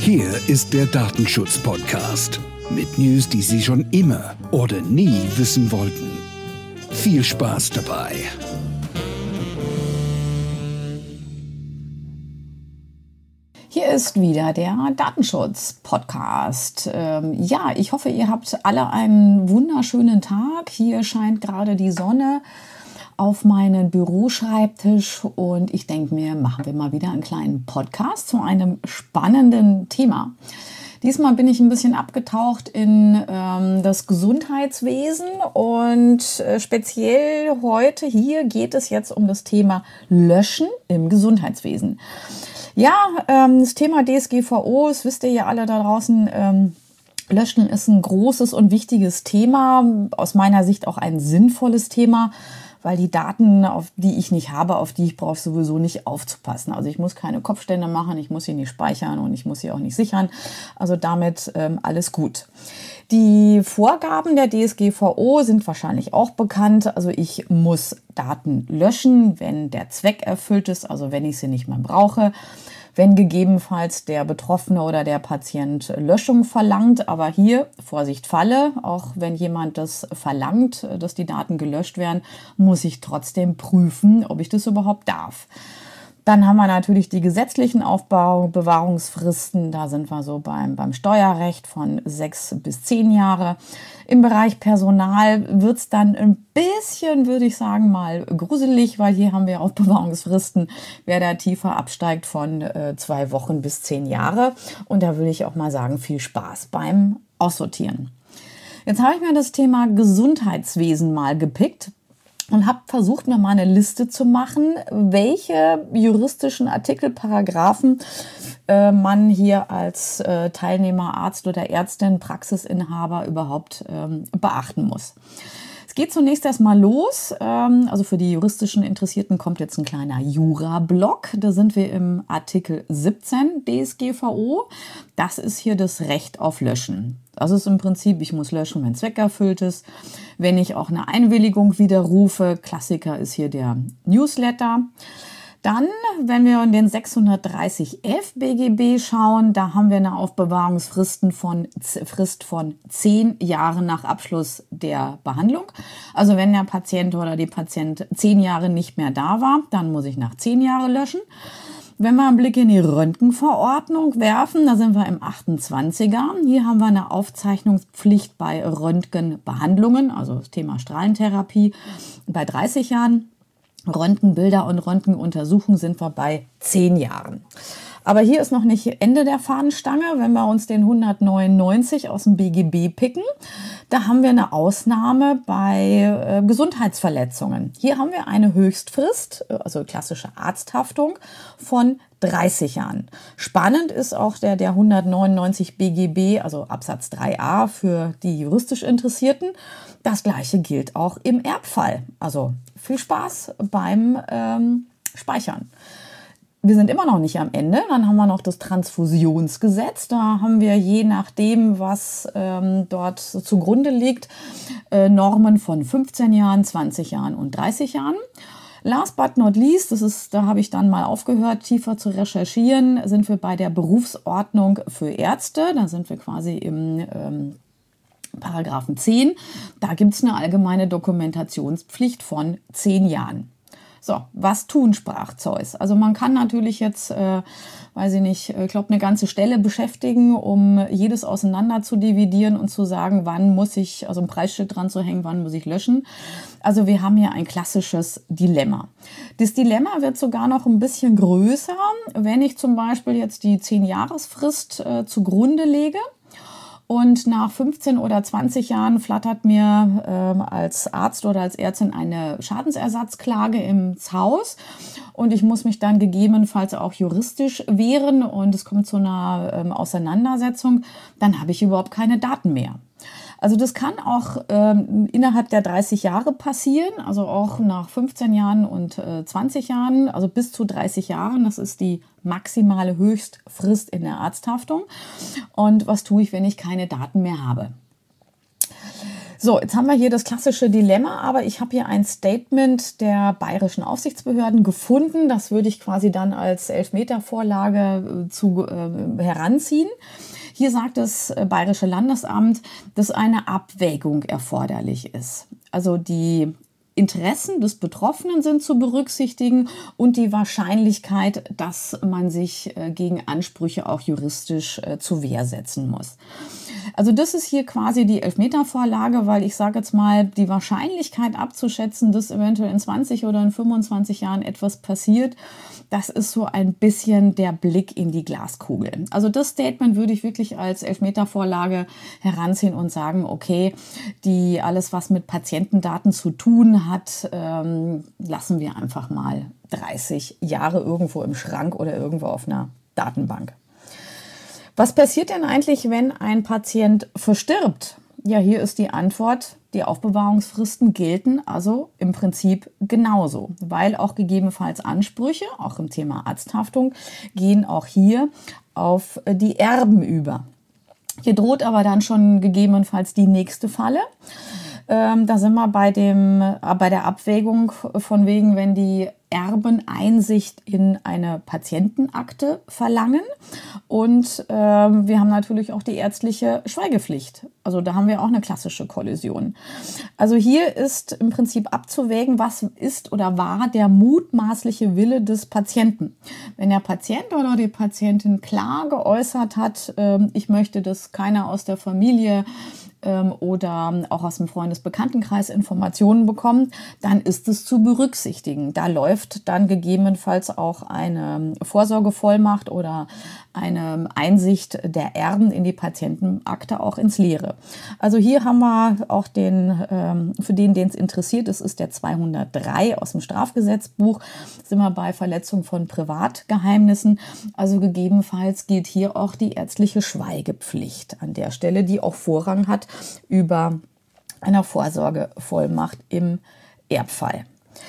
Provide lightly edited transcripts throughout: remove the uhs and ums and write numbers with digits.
Hier ist der Datenschutz-Podcast mit News, die Sie schon immer oder nie wissen wollten. Viel Spaß dabei! Hier ist wieder der Datenschutz-Podcast. Ich hoffe, ihr habt alle einen wunderschönen Tag. Hier scheint gerade die Sonne auf meinen Büroschreibtisch und ich denke mir, machen wir mal wieder einen kleinen Podcast zu einem spannenden Thema. Diesmal bin ich ein bisschen abgetaucht in das Gesundheitswesen und speziell heute hier geht es jetzt um das Thema Löschen im Gesundheitswesen. Das Thema DSGVO, das wisst ihr ja alle da draußen, Löschen ist ein großes und wichtiges Thema, aus meiner Sicht auch ein sinnvolles Thema, weil die Daten, auf die ich nicht habe, auf die ich brauche, sowieso nicht aufzupassen. Also ich muss keine Kopfstände machen, ich muss sie nicht speichern und ich muss sie auch nicht sichern. Also damit alles gut. Die Vorgaben der DSGVO sind wahrscheinlich auch bekannt. Also ich muss Daten löschen, wenn der Zweck erfüllt ist, also wenn ich sie nicht mehr brauche. Wenn gegebenenfalls der Betroffene oder der Patient Löschung verlangt. Aber hier, Vorsicht, Falle, auch wenn jemand das verlangt, dass die Daten gelöscht werden, muss ich trotzdem prüfen, ob ich das überhaupt darf. Dann haben wir natürlich die gesetzlichen Bewahrungsfristen. Da sind wir so beim Steuerrecht von 6 bis 10 Jahre. Im Bereich Personal wird es dann ein bisschen, würde ich sagen, mal gruselig, weil hier haben wir auch Bewahrungsfristen, wer da tiefer absteigt von 2 Wochen bis 10 Jahre. Und da würde ich auch mal sagen, viel Spaß beim Aussortieren. Jetzt habe ich mir das Thema Gesundheitswesen mal gepickt und habe versucht, mir mal eine Liste zu machen, welche juristischen Artikel, Paragraphen man hier als Teilnehmer, Arzt oder Ärztin, Praxisinhaber überhaupt beachten muss. Es geht zunächst erstmal los. Also für die juristischen Interessierten kommt jetzt ein kleiner Jura-Block. Da sind wir im Artikel 17 DSGVO. Das ist hier das Recht auf Löschen. Das ist im Prinzip, ich muss löschen, wenn Zweck erfüllt ist. Wenn ich auch eine Einwilligung widerrufe, Klassiker ist hier der Newsletter. Dann, wenn wir in den 630f BGB schauen, da haben wir eine Aufbewahrungsfrist von 10 Jahren nach Abschluss der Behandlung. Also wenn der Patient oder die Patient 10 Jahre nicht mehr da war, dann muss ich nach 10 Jahren löschen. Wenn wir einen Blick in die Röntgenverordnung werfen, da sind wir im 28er. Hier haben wir eine Aufzeichnungspflicht bei Röntgenbehandlungen, also das Thema Strahlentherapie, bei 30 Jahren. Röntgenbilder und Röntgenuntersuchungen sind wir bei 10 Jahren. Aber hier ist noch nicht Ende der Fahnenstange. Wenn wir uns den 199 aus dem BGB picken, da haben wir eine Ausnahme bei Gesundheitsverletzungen. Hier haben wir eine Höchstfrist, also klassische Arzthaftung von 30 Jahren. Spannend ist auch der 199 BGB, also Absatz 3a für die juristisch Interessierten. Das Gleiche gilt auch im Erbfall. Also viel Spaß beim Speichern. Wir sind immer noch nicht am Ende. Dann haben wir noch das Transfusionsgesetz. Da haben wir je nachdem, was dort zugrunde liegt, Normen von 15 Jahren, 20 Jahren und 30 Jahren. Last but not least, da habe ich dann mal aufgehört, tiefer zu recherchieren, sind wir bei der Berufsordnung für Ärzte. Da sind wir quasi im Paragraphen 10. Da gibt es eine allgemeine Dokumentationspflicht von 10 Jahren. So, was tun, sprach Zeus. Also man kann natürlich jetzt, ich glaube, eine ganze Stelle beschäftigen, um jedes auseinander zu dividieren und zu sagen, wann muss ich, also ein Preisschild dran zu hängen, wann muss ich löschen. Also wir haben hier ein klassisches Dilemma. Das Dilemma wird sogar noch ein bisschen größer, wenn ich zum Beispiel jetzt die 10-Jahresfrist zugrunde lege. Und nach 15 oder 20 Jahren flattert mir als Arzt oder als Ärztin eine Schadensersatzklage ins Haus und ich muss mich dann gegebenenfalls auch juristisch wehren und es kommt zu einer Auseinandersetzung, dann habe ich überhaupt keine Daten mehr. Also das kann auch innerhalb der 30 Jahre passieren, also auch nach 15 Jahren und 20 Jahren, also bis zu 30 Jahren. Das ist die maximale Höchstfrist in der Arzthaftung. Und was tue ich, wenn ich keine Daten mehr habe? So, jetzt haben wir hier das klassische Dilemma, aber ich habe hier ein Statement der bayerischen Aufsichtsbehörden gefunden. Das würde ich quasi dann als Elfmetervorlage heranziehen. Hier sagt das Bayerische Landesamt, dass eine Abwägung erforderlich ist. Also die Interessen des Betroffenen sind zu berücksichtigen und die Wahrscheinlichkeit, dass man sich gegen Ansprüche auch juristisch zur Wehr setzen muss. Also das ist hier quasi die Elfmetervorlage, weil ich sage jetzt mal, die Wahrscheinlichkeit abzuschätzen, dass eventuell in 20 oder in 25 Jahren etwas passiert, das ist so ein bisschen der Blick in die Glaskugel. Also das Statement würde ich wirklich als Elfmetervorlage heranziehen und sagen, okay, alles, was mit Patientendaten zu tun hat, lassen wir einfach mal 30 Jahre irgendwo im Schrank oder irgendwo auf einer Datenbank. Was passiert denn eigentlich, wenn ein Patient verstirbt? Ja, hier ist die Antwort, die Aufbewahrungsfristen gelten also im Prinzip genauso, weil auch gegebenenfalls Ansprüche, auch im Thema Arzthaftung, gehen auch hier auf die Erben über. Hier droht aber dann schon gegebenenfalls die nächste Falle. Da sind wir bei der Abwägung von wegen, wenn die Erben Einsicht in eine Patientenakte verlangen und wir haben natürlich auch die ärztliche Schweigepflicht. Also da haben wir auch eine klassische Kollision. Also hier ist im Prinzip abzuwägen, was ist oder war der mutmaßliche Wille des Patienten. Wenn der Patient oder die Patientin klar geäußert hat, ich möchte, dass keiner aus der Familie oder auch aus dem Freundesbekanntenkreis Informationen bekommt, dann ist es zu berücksichtigen. Da läuft dann gegebenenfalls auch eine Vorsorgevollmacht oder eine Einsicht der Erben in die Patientenakte auch ins Leere. Also hier haben wir auch für den es interessiert ist, ist der 203 aus dem Strafgesetzbuch, sind wir bei Verletzung von Privatgeheimnissen. Also gegebenenfalls gilt hier auch die ärztliche Schweigepflicht an der Stelle, die auch Vorrang hat über einer Vorsorgevollmacht im Erbfall.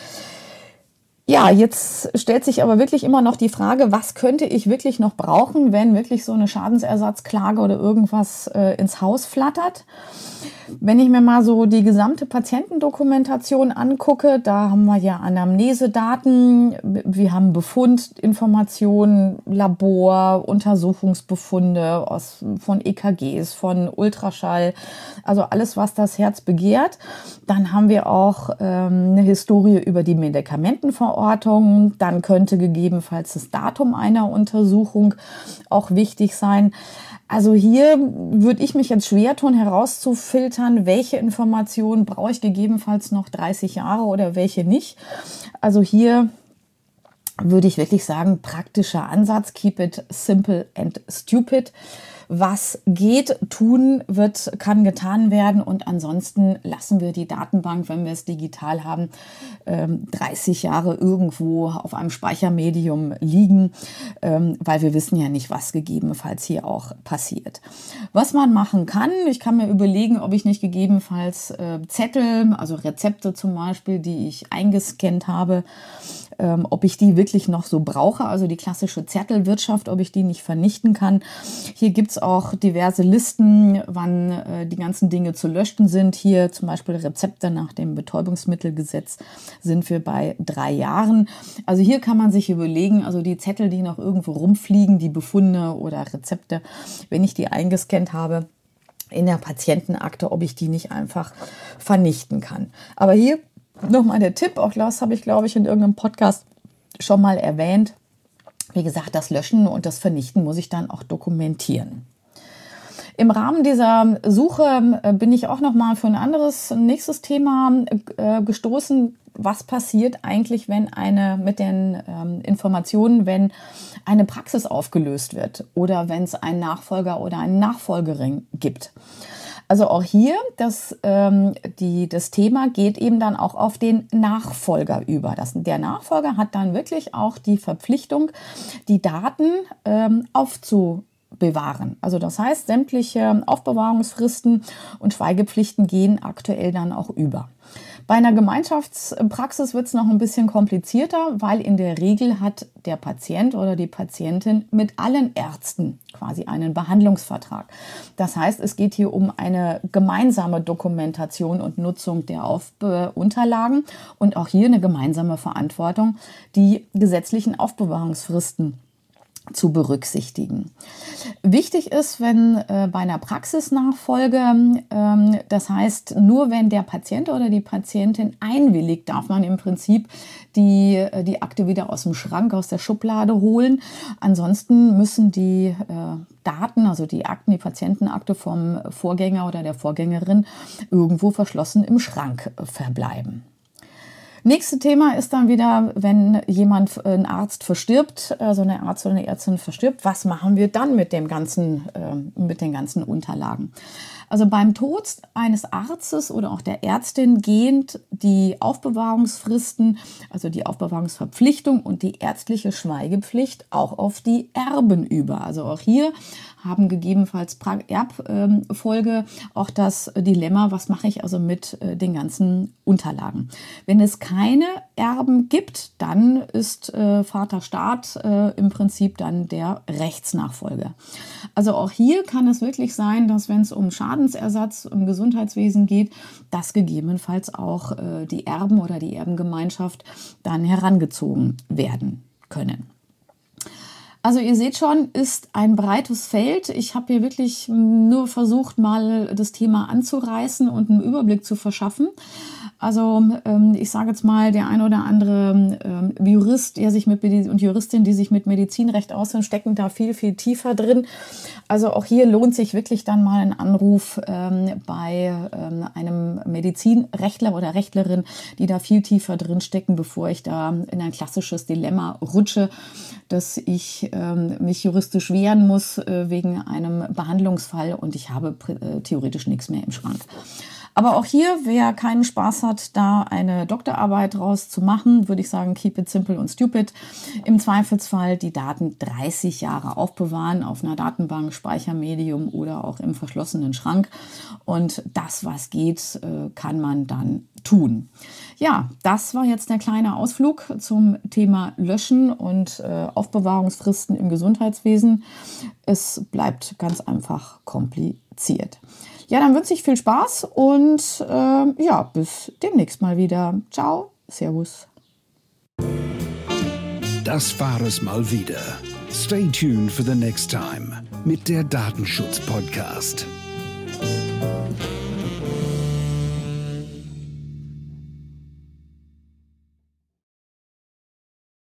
Ja, jetzt stellt sich aber wirklich immer noch die Frage, was könnte ich wirklich noch brauchen, wenn wirklich so eine Schadensersatzklage oder irgendwas ins Haus flattert. Wenn ich mir mal so die gesamte Patientendokumentation angucke, da haben wir ja Anamnesedaten, wir haben Befundinformationen, Labor, Untersuchungsbefunde von EKGs, von Ultraschall, also alles, was das Herz begehrt. Dann haben wir auch eine Historie über die Medikamentenverordnung. Dann könnte gegebenenfalls das Datum einer Untersuchung auch wichtig sein. Also hier würde ich mich jetzt schwer tun, herauszufiltern, welche Informationen brauche ich gegebenenfalls noch 30 Jahre oder welche nicht. Also hier würde ich wirklich sagen, praktischer Ansatz, keep it simple and stupid. Was geht, kann getan werden und ansonsten lassen wir die Datenbank, wenn wir es digital haben, 30 Jahre irgendwo auf einem Speichermedium liegen, weil wir wissen ja nicht, was gegebenenfalls hier auch passiert. Was man machen kann, ich kann mir überlegen, ob ich nicht gegebenenfalls Zettel, also Rezepte zum Beispiel, die ich eingescannt habe, ob ich die wirklich noch so brauche, also die klassische Zettelwirtschaft, ob ich die nicht vernichten kann. Hier gibt's auch diverse Listen, wann die ganzen Dinge zu löschen sind. Hier zum Beispiel Rezepte nach dem Betäubungsmittelgesetz sind wir bei 3 Jahren. Also hier kann man sich überlegen, also die Zettel, die noch irgendwo rumfliegen, die Befunde oder Rezepte, wenn ich die eingescannt habe in der Patientenakte, ob ich die nicht einfach vernichten kann. Aber hier nochmal der Tipp, auch das habe ich, glaube ich, in irgendeinem Podcast schon mal erwähnt. Wie gesagt, das Löschen und das Vernichten muss ich dann auch dokumentieren. Im Rahmen dieser Suche bin ich auch nochmal für ein nächstes Thema gestoßen. Was passiert eigentlich, wenn mit den Informationen, wenn eine Praxis aufgelöst wird oder wenn es einen Nachfolger oder eine Nachfolgerin gibt? Also auch hier, das Thema geht eben dann auch auf den Nachfolger über. Der Nachfolger hat dann wirklich auch die Verpflichtung, die Daten aufzubewahren. Also das heißt, sämtliche Aufbewahrungsfristen und Schweigepflichten gehen aktuell dann auch über. Bei einer Gemeinschaftspraxis wird es noch ein bisschen komplizierter, weil in der Regel hat der Patient oder die Patientin mit allen Ärzten quasi einen Behandlungsvertrag. Das heißt, es geht hier um eine gemeinsame Dokumentation und Nutzung der Unterlagen und auch hier eine gemeinsame Verantwortung, die gesetzlichen Aufbewahrungsfristen zu berücksichtigen. Wichtig ist, wenn bei einer Praxisnachfolge, das heißt, nur wenn der Patient oder die Patientin einwilligt, darf man im Prinzip die Akte wieder aus dem Schrank, aus der Schublade holen. Ansonsten müssen die Daten, also die Akten, die Patientenakte vom Vorgänger oder der Vorgängerin irgendwo verschlossen im Schrank verbleiben. Nächstes Thema ist dann wieder, wenn ein Arzt verstirbt, also eine Ärztin oder eine Ärztin verstirbt, was machen wir dann mit den ganzen Unterlagen? Also beim Tod eines Arztes oder auch der Ärztin gehen die Aufbewahrungsfristen, also die Aufbewahrungsverpflichtung und die ärztliche Schweigepflicht auch auf die Erben über. Also auch hier haben gegebenenfalls Erbfolge auch das Dilemma, was mache ich also mit den ganzen Unterlagen. Wenn es keine Erben gibt, dann ist Vater Staat im Prinzip dann der Rechtsnachfolger. Also auch hier kann es wirklich sein, dass wenn es um Schadensersatz im Gesundheitswesen geht, dass gegebenenfalls auch die Erben oder die Erbengemeinschaft dann herangezogen werden können. Also ihr seht schon, ist ein breites Feld. Ich habe hier wirklich nur versucht, mal das Thema anzureißen und einen Überblick zu verschaffen. Also ich sage jetzt mal, der ein oder andere Jurist, und Juristin, die sich mit Medizinrecht auskennen, stecken da viel, viel tiefer drin. Also auch hier lohnt sich wirklich dann mal ein Anruf bei einem Medizinrechtler oder Rechtlerin, die da viel tiefer drin stecken, bevor ich da in ein klassisches Dilemma rutsche, dass ich mich juristisch wehren muss wegen einem Behandlungsfall und ich habe theoretisch nichts mehr im Schrank. Aber auch hier, wer keinen Spaß hat, da eine Doktorarbeit draus zu machen, würde ich sagen, keep it simple und stupid. Im Zweifelsfall die Daten 30 Jahre aufbewahren auf einer Datenbank, Speichermedium oder auch im verschlossenen Schrank. Und das, was geht, kann man dann tun. Ja, das war jetzt der kleine Ausflug zum Thema Löschen und Aufbewahrungsfristen im Gesundheitswesen. Es bleibt ganz einfach kompliziert. Ja, dann wünsche ich viel Spaß und bis demnächst mal wieder. Ciao, servus. Das war es mal wieder. Stay tuned for the next time mit der Datenschutz-Podcast.